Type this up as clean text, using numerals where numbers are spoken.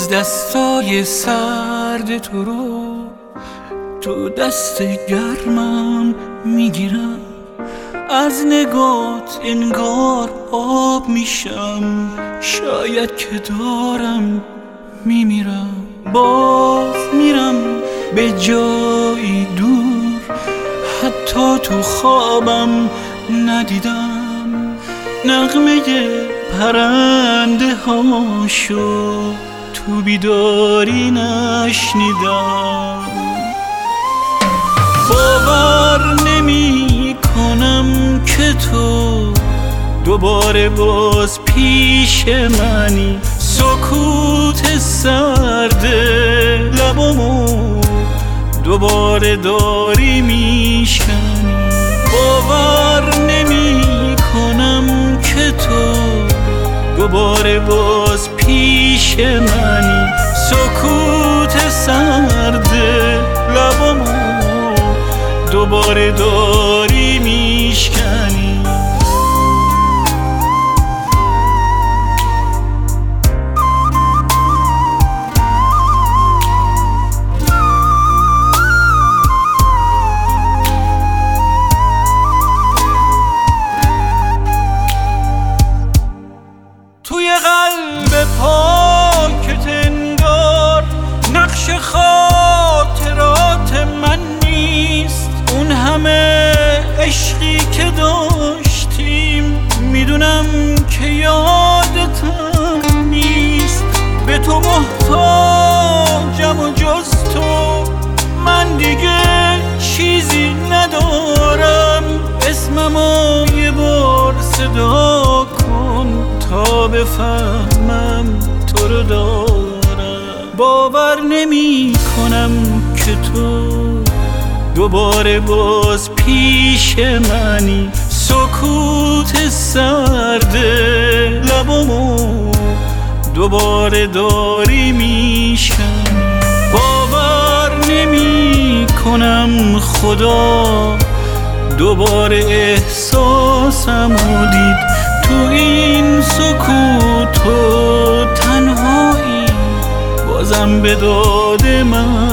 دستای سرد تو رو تو دست گرمم میگیرم، از نگات انگار آب میشم، شاید که دارم میمیرم. باز میرم به جایی دور، حتی تو خوابم ندیدم، نغمه پرنده هاشو تو بیداری نشنیدم. باور نمی کنم که تو دوباره باز پیش منی، سکوت سرد لبامو دوباره داری میشنی. باور نمی کنم که تو دوباره باز پیش منی، سکوت سرد لبامو دوباره داری میشکنی. توی قلب پاکت انگار نقش خاطرات من نیست، اون همه عشقی که داشتیم میدونم که یادتم نیست. به تو محتاجم و جز تو من دیگه چیزی ندارم، اسممو یه بار صدا کن تا بفهمم تو رو دارم. باور نمی کنم که تو دوباره باز پیش منی، سکوت سرد لبامو دوباره داری میشنی. باور نمی کنم خدا دوباره احساسمو دید، تو این سکوت و تنهایی بازم به داد من